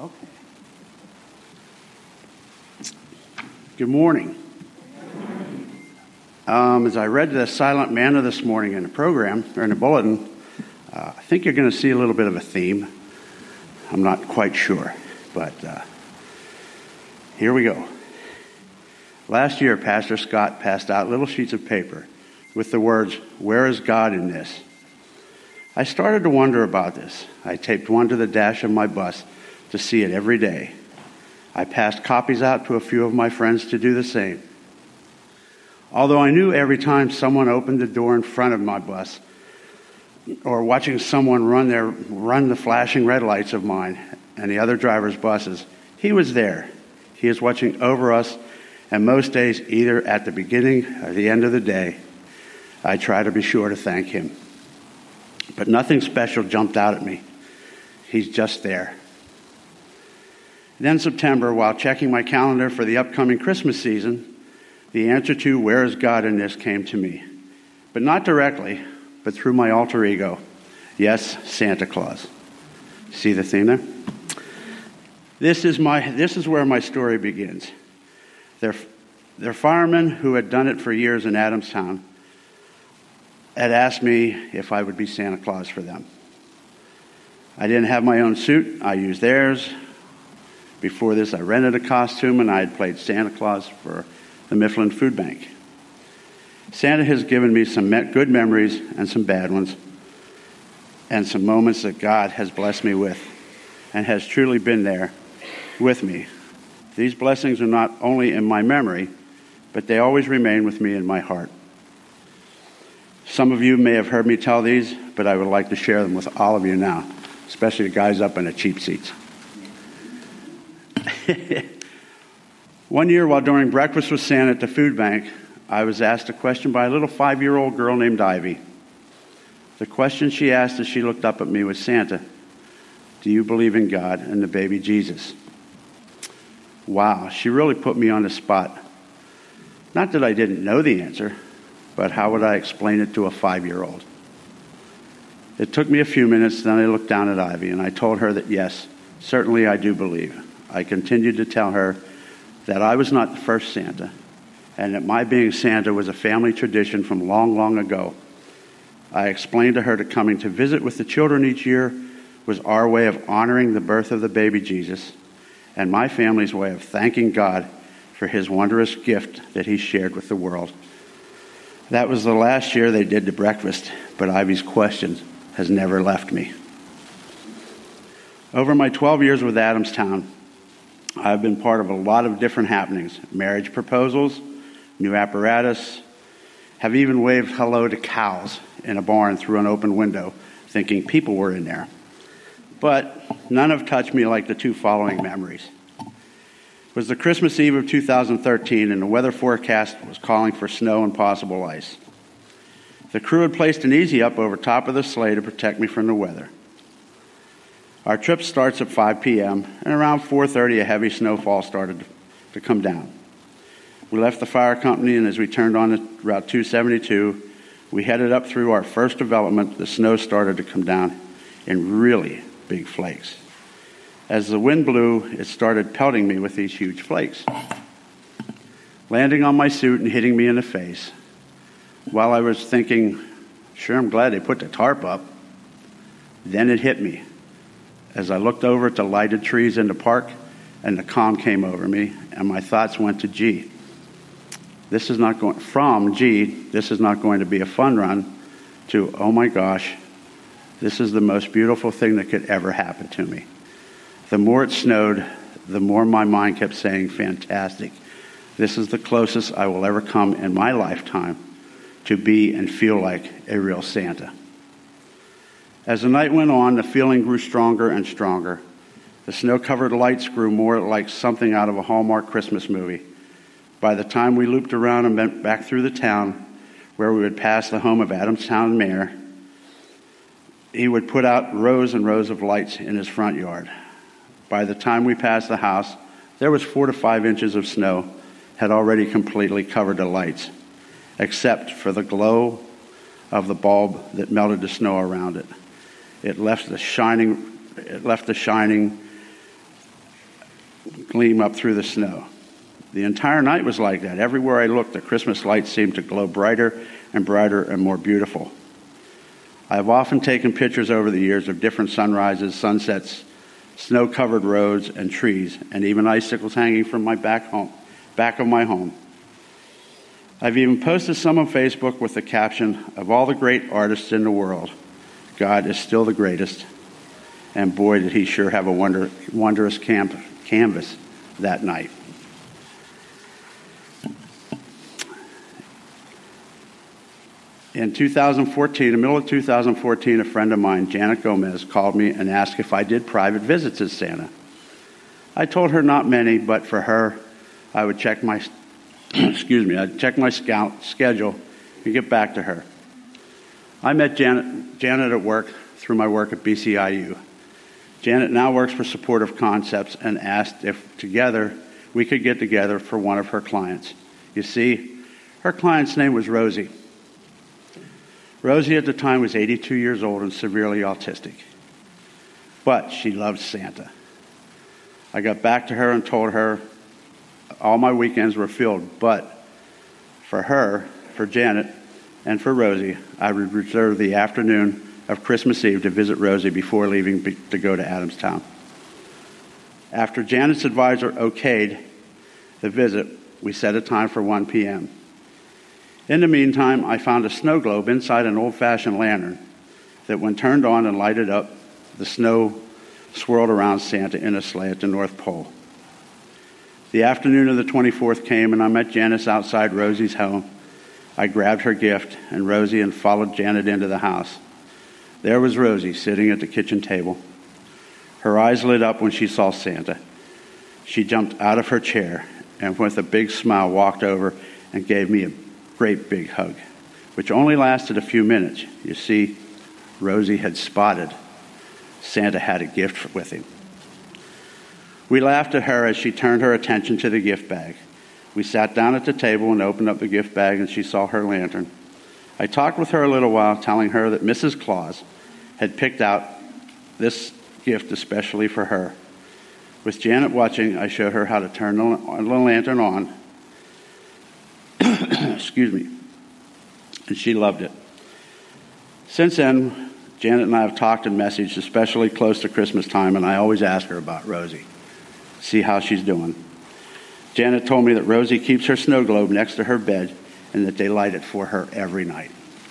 Okay. Good morning. As I read the Silent Manna this morning in the program, or in the bulletin, I think you're going to see a little bit of a theme. I'm not quite sure, but here we go. Last year, Pastor Scott passed out little sheets of paper with the words, "Where is God in this?" I started to wonder about this. I taped one to the dash of my bus to see it every day. I passed copies out to a few of my friends to do the same. Although I knew every time someone opened the door in front of my bus, or watching someone run the flashing red lights of mine and the other drivers' buses, he was there. He is watching over us, and most days, either at the beginning or the end of the day, I try to be sure to thank him. But nothing special jumped out at me. He's just there. Then September, while checking my calendar for the upcoming Christmas season, the answer to "Where is God in this?" came to me. But not directly, but through my alter ego. Yes, Santa Claus. See the theme there? This is where my story begins. They're firemen who had done it for years in Adamstown had asked me if I would be Santa Claus for them. I didn't have my own suit. I used theirs. Before this, I rented a costume, and I had played Santa Claus for the Mifflin Food Bank. Santa has given me some good memories and some bad ones, and some moments that God has blessed me with and has truly been there with me. These blessings are not only in my memory, but they always remain with me in my heart. Some of you may have heard me tell these, but I would like to share them with all of you now, especially the guys up in the cheap seats. One year, while doing breakfast with Santa at the food bank, I was asked a question by a little 5-year-old girl named Ivy. The question she asked as she looked up at me was, "Santa, do you believe in God and the baby Jesus?" Wow, she really put me on the spot. Not that I didn't know the answer, but how would I explain it to a 5-year-old? It took me a few minutes, then I looked down at Ivy, and I told her that yes, certainly I do believe. I continued to tell her that I was not the first Santa, and that my being Santa was a family tradition from long, long ago. I explained to her that coming to visit with the children each year was our way of honoring the birth of the baby Jesus, and my family's way of thanking God for his wondrous gift that he shared with the world. That was the last year they did the breakfast, but Ivy's question has never left me. Over my 12 years with Adamstown, I've been part of a lot of different happenings: marriage proposals, new apparatus, have even waved hello to cows in a barn through an open window, thinking people were in there. But none have touched me like the two following memories. It was the Christmas Eve of 2013, and the weather forecast was calling for snow and possible ice. The crew had placed an easy up over top of the sleigh to protect me from the weather. Our trip starts at 5 p.m., and around 4:30, a heavy snowfall started to come down. We left the fire company, and as we turned on Route 272, we headed up through our first development. The snow started to come down in really big flakes. As the wind blew, it started pelting me with these huge flakes, landing on my suit and hitting me in the face. While I was thinking, sure, I'm glad they put the tarp up, then it hit me. As I looked over at the lighted trees in the park, and the calm came over me, and my thoughts went to, this is not going to be a fun run, to, oh my gosh, this is the most beautiful thing that could ever happen to me. The more it snowed, the more my mind kept saying, fantastic. This is the closest I will ever come in my lifetime to be and feel like a real Santa. As the night went on, the feeling grew stronger and stronger. The snow-covered lights grew more like something out of a Hallmark Christmas movie. By the time we looped around and went back through the town, where we would pass the home of Adamstown Mayor, he would put out rows and rows of lights in his front yard. By the time we passed the house, there was 4 to 5 inches of snow had already completely covered the lights, except for the glow of the bulb that melted the snow around it. It left the shining gleam up through the snow. The entire night was like that. Everywhere I looked, the Christmas lights seemed to glow brighter and more beautiful. I have often taken pictures over the years of different sunrises, sunsets, snow-covered roads and trees, and even icicles hanging from my back of my home. I've even posted some on Facebook with the caption, "Of all the great artists in the world, God is still the greatest." And boy, did he sure have a wondrous canvas that night. In 2014, in the middle of 2014, a friend of mine, Janet Gomez, called me and asked if I did private visits as Santa. I told her not many, but for her, I would check my I'd check my schedule and get back to her. I met Janet at work through my work at BCIU. Janet now works for Supportive Concepts and asked if together we could get together for one of her clients. You see, her client's name was Rosie. Rosie at the time was 82 years old and severely autistic, but she loved Santa. I got back to her and told her all my weekends were filled, but for her, for Janet, and for Rosie, I would reserve the afternoon of Christmas Eve to visit Rosie before leaving to go to Adamstown. After Janet's advisor okayed the visit, we set a time for 1 p.m. In the meantime, I found a snow globe inside an old-fashioned lantern that when turned on and lighted up, the snow swirled around Santa in a sleigh at the North Pole. The afternoon of the 24th came, and I met Janice outside Rosie's home. I grabbed her gift and Rosie and followed Janet into the house. There was Rosie sitting at the kitchen table. Her eyes lit up when she saw Santa. She jumped out of her chair and with a big smile walked over and gave me a great big hug, which only lasted a few minutes. You see, Rosie had spotted Santa had a gift with him. We laughed at her as she turned her attention to the gift bag. We sat down at the table and opened up the gift bag, and she saw her lantern. I talked with her a little while, telling her that Mrs. Claus had picked out this gift especially for her. With Janet watching, I showed her how to turn the lantern on. Excuse me. And she loved it. Since then, Janet and I have talked and messaged, especially close to Christmas time, and I always ask her about Rosie, see how she's doing. Janet told me that Rosie keeps her snow globe next to her bed and that they light it for her every night.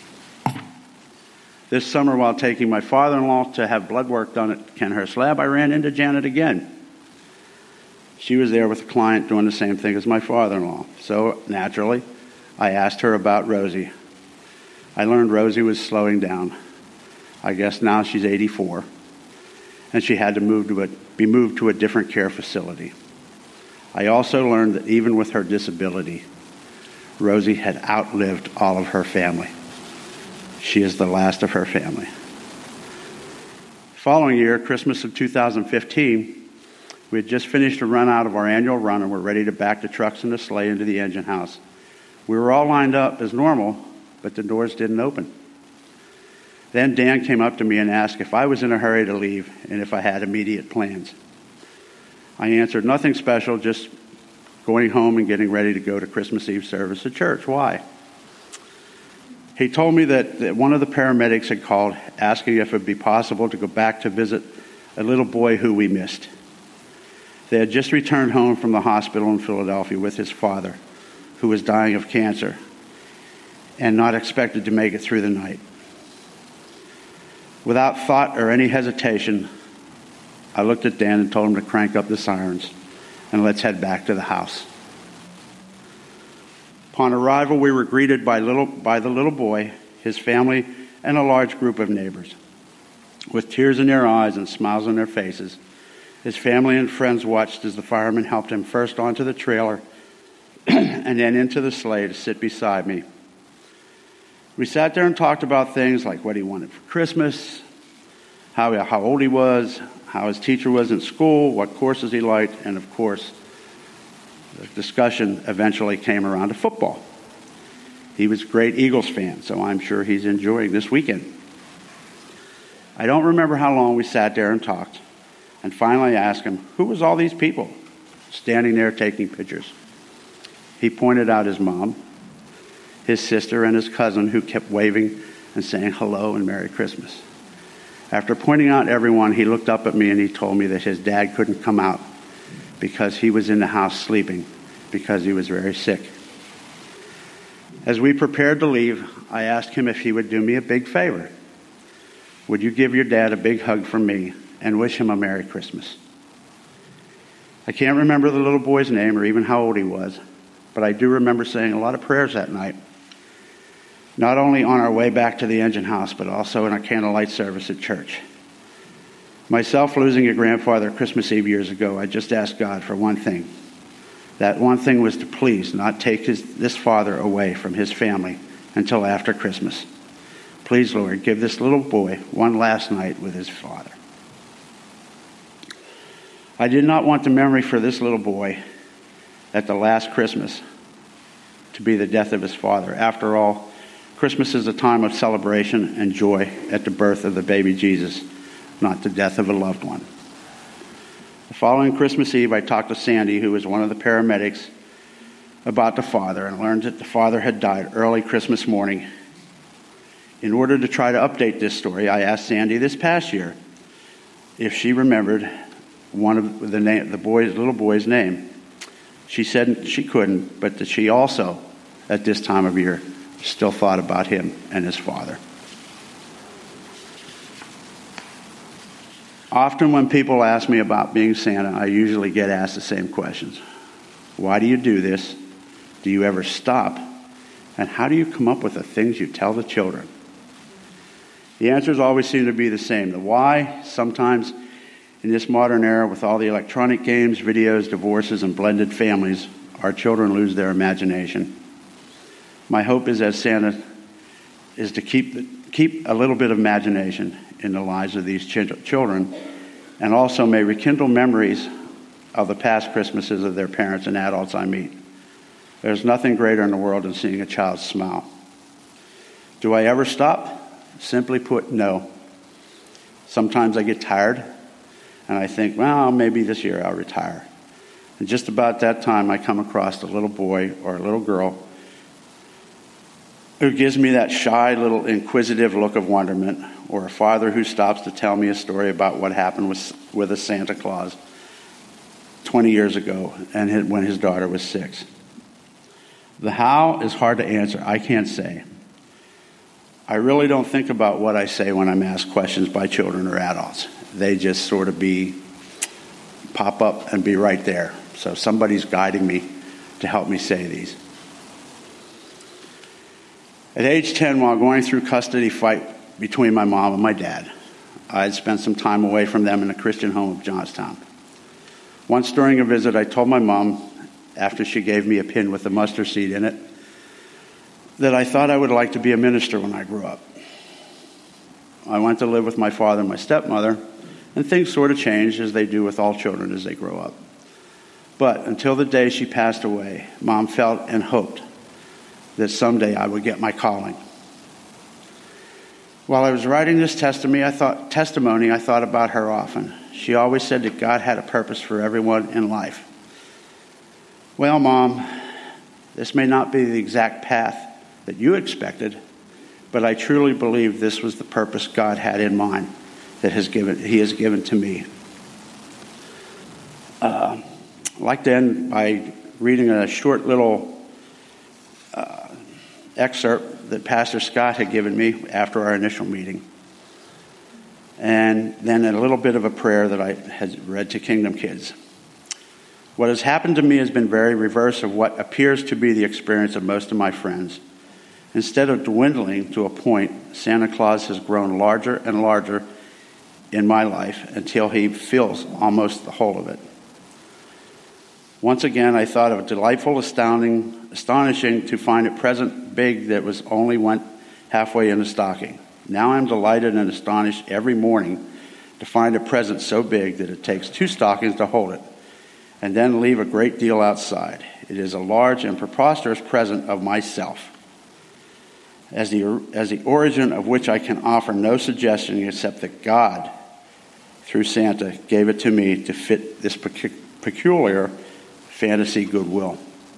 This summer, while taking my father-in-law to have blood work done at Kenhurst Lab, I ran into Janet again. She was there with a client doing the same thing as my father-in-law. So, naturally, I asked her about Rosie. I learned Rosie was slowing down. I guess now she's 84, and she had to be moved to a different care facility. I also learned that even with her disability, Rosie had outlived all of her family. She is the last of her family. Following year, Christmas of 2015, we had just finished a run out of our annual run and were ready to back the trucks and the sleigh into the engine house. We were all lined up as normal, but the doors didn't open. Then Dan came up to me and asked if I was in a hurry to leave and if I had immediate plans. I answered, nothing special, just going home and getting ready to go to Christmas Eve service at church. Why? He told me that one of the paramedics had called asking if it would be possible to go back to visit a little boy who we missed. They had just returned home from the hospital in Philadelphia with his father, who was dying of cancer and not expected to make it through the night. Without thought or any hesitation, I looked at Dan and told him to crank up the sirens and let's head back to the house. Upon arrival, we were greeted by the little boy, his family, and a large group of neighbors. With tears in their eyes and smiles on their faces, his family and friends watched as the firemen helped him first onto the trailer and then into the sleigh to sit beside me. We sat there and talked about things like what he wanted for Christmas, how old he was, how his teacher was in school, what courses he liked, and of course, the discussion eventually came around to football. He was a great Eagles fan, so I'm sure he's enjoying this weekend. I don't remember how long we sat there and talked, and finally asked him, who was all these people? standing there taking pictures. He pointed out his mom, his sister, and his cousin, who kept waving and saying hello and Merry Christmas. After pointing out everyone, he looked up at me and he told me that his dad couldn't come out because he was in the house sleeping because he was very sick. As we prepared to leave, I asked him if he would do me a big favor. Would you give your dad a big hug from me and wish him a Merry Christmas? I can't remember the little boy's name or even how old he was, but I do remember saying a lot of prayers that night, not only on our way back to the engine house, but also in our candlelight service at church. Myself losing a grandfather Christmas Eve years ago, I just asked God for one thing. That one thing was to please not take this father away from his family until after Christmas. Please, Lord, give this little boy one last night with his father. I did not want the memory for this little boy at the last Christmas to be the death of his father. After all, Christmas is a time of celebration and joy at the birth of the baby Jesus, not the death of a loved one. The following Christmas Eve, I talked to Sandy, who was one of the paramedics, about the father, and learned that the father had died early Christmas morning. In order to try to update this story, I asked Sandy this past year if she remembered one of the little boy's name. She said she couldn't, but that she also, at this time of year, still thought about him and his father. Often when people ask me about being Santa, I usually get asked the same questions. Why do you do this? Do you ever stop? And how do you come up with the things you tell the children? The answers always seem to be the same. The why, sometimes in this modern era with all the electronic games, videos, divorces, and blended families, our children lose their imagination. My hope is as Santa is to keep a little bit of imagination in the lives of these children, and also may rekindle memories of the past Christmases of their parents and adults I meet. There's nothing greater in the world than seeing a child smile. Do I ever stop? Simply put, no. Sometimes I get tired, and I think, well, maybe this year I'll retire. And just about that time, I come across a little boy or a little girl who gives me that shy little inquisitive look of wonderment, or a father who stops to tell me a story about what happened with a Santa Claus 20 years ago and when his daughter was 6. The how is hard to answer. I can't say. I really don't think about what I say when I'm asked questions by children or adults. They just sort of pop up and be right there. So somebody's guiding me to help me say these. At age 10, while going through custody fight between my mom and my dad, I had spent some time away from them in a Christian home of Johnstown. Once during a visit, I told my mom, after she gave me a pin with a mustard seed in it, that I thought I would like to be a minister when I grew up. I went to live with my father and my stepmother, and things sort of changed as they do with all children as they grow up. But until the day she passed away, Mom felt and hoped that someday I would get my calling. While I was writing this testimony, I thought about her often. She always said that God had a purpose for everyone in life. Well, Mom, this may not be the exact path that you expected, but I truly believe this was the purpose God had in mind that He has given to me. I'd like to end by reading a short little excerpt that Pastor Scott had given me after our initial meeting. And then a little bit of a prayer that I had read to Kingdom Kids. What has happened to me has been very reverse of what appears to be the experience of most of my friends. Instead of dwindling to a point, Santa Claus has grown larger and larger in my life until he fills almost the whole of it. Once again, I thought of delightful, astonishing to find a present big that was only went halfway in the stocking. Now I'm delighted and astonished every morning to find a present so big that it takes 2 stockings to hold it, and then leave a great deal outside. It is a large and preposterous present of myself, as the origin of which I can offer no suggestion except that God, through Santa, gave it to me to fit this peculiar fantasy goodwill.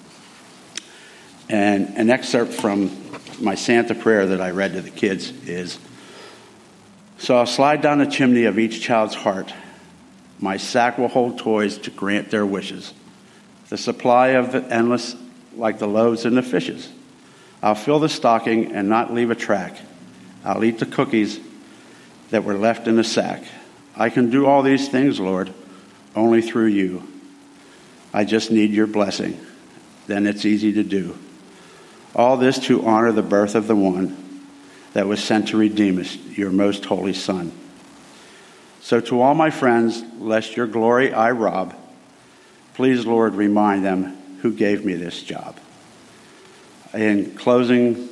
And an excerpt from my Santa prayer that I read to the kids is, "So I'll slide down the chimney of each child's heart. My sack will hold toys to grant their wishes. The supply of the endless like the loaves and the fishes. I'll fill the stocking and not leave a track. I'll eat the cookies that were left in the sack. I can do all these things, Lord, only through you. I just need your blessing. Then it's easy to do. All this to honor the birth of the one that was sent to redeem us, your most holy Son. So to all my friends, lest your glory I rob, please, Lord, remind them who gave me this job." In closing,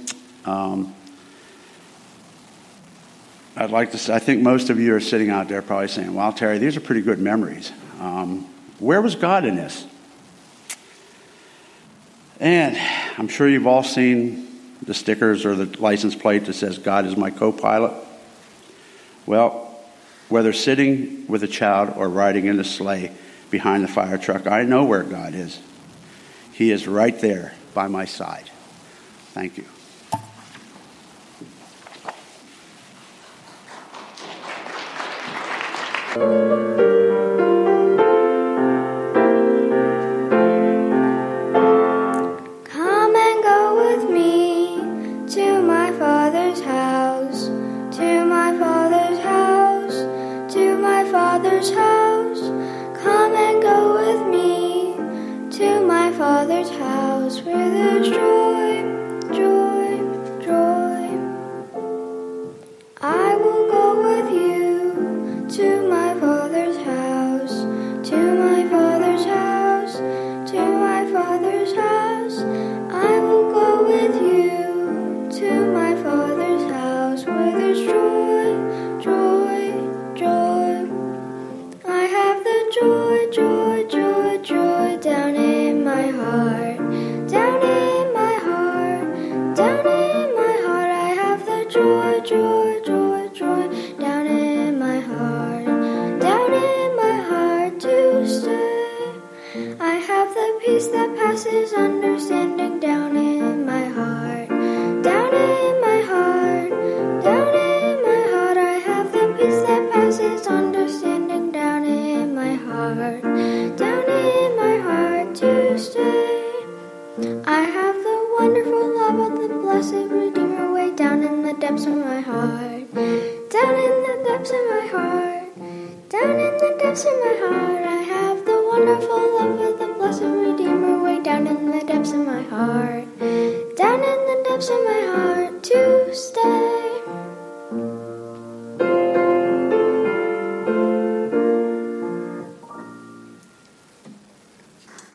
I'd like to say, I think most of you are sitting out there probably saying, "Wow, Terry, these are pretty good memories. Where was God in this?" And I'm sure you've all seen the stickers or the license plate that says, "God is my co-pilot." Well, whether sitting with a child or riding in a sleigh behind the fire truck, I know where God is. He is right there by my side. Thank you. Come and go with me to my Father's house, to my Father's house, to my Father's house. Come and go with me to my Father's house where there's joy, joy, joy. I will go with you to my Father's house, to my Father's house, to my Father's house. I will go with you to my Father's house where there's joy, joy, joy. I have the joy, joy, joy, joy down in my heart, down in my heart, down in my heart. I have the joy, joy, joy, joy down in my heart, down in my heart to stay. I have the peace that passes understanding down in my heart, down in my heart, down in my heart. I have the peace that passes understanding down in my heart, down in my heart to stay. I have the wonderful love of the blessed Redeemer way down in the depths of my heart, down in the depths of my heart, down in the depths of my heart. I have the wonderful love of the blessed Redeemer way down in the depths of my heart, down in the depths of my heart.